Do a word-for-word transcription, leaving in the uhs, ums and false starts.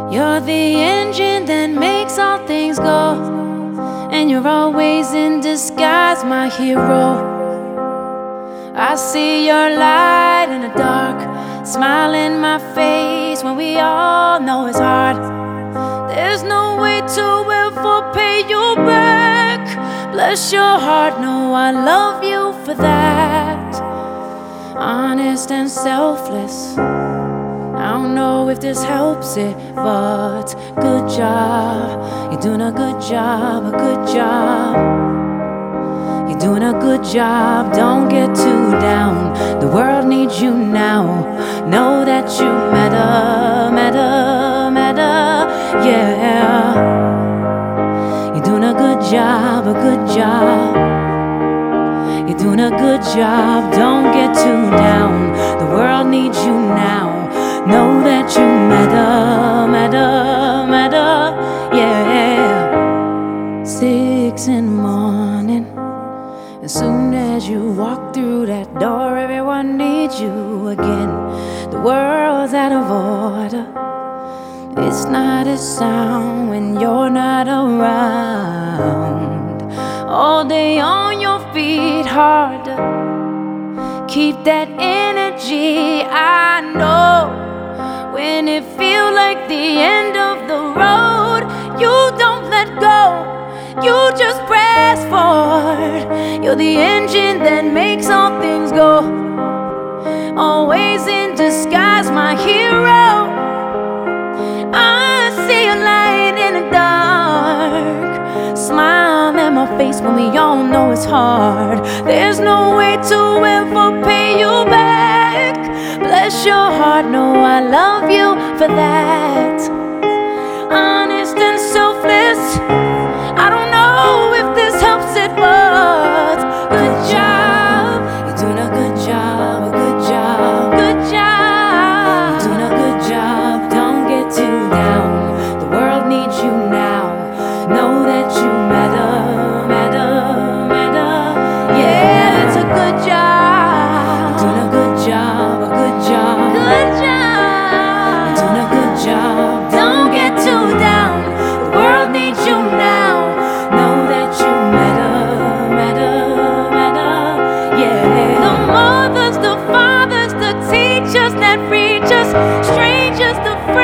You're the engine that makes all things go, and you're always in disguise, my hero. I see your light in the dark, smile in my face when we all know it's hard. There's no way to ever pay you back. Bless your heart, no, I love you for that. Honest and selfless, I don't know if this helps it, but good job. You're doing a good job, a good job. You're doing a good job, don't get too down. The world needs you now. Know that you matter, matter, matter, yeah. You're doing a good job, a good job. You're doing a good job, don't get too down. The world needs you now. Know that you matter, matter, matter, yeah. Six in the morning, as soon as you walk through that door, everyone needs you again. The world's out of order. It's not a sound when you're not around. All day on your feet, harder. Keep that energy, I know. When it feels like the end of the road, you don't let go, you just press forward. You're the engine that makes all things go, always in disguise, my hero. I see a light in the dark, smile in my face when we all know it's hard. There's no way to ever pay you back. Bless your heart, no, I love you for that. Honest and selfless, I don't know if this helps it, but good job. You're doing a good job, a good job, good job. You're doing a good job, don't get too down. The world needs you now. Know that you matter, matter, matter, yeah, it's a good job. You're doing a good job, a good job, good job. You're doing a good job, don't get too down. The world needs you now. Know that you matter, matter, matter, yeah. The mothers, the fathers, the teachers that reach us, strangers, the friends.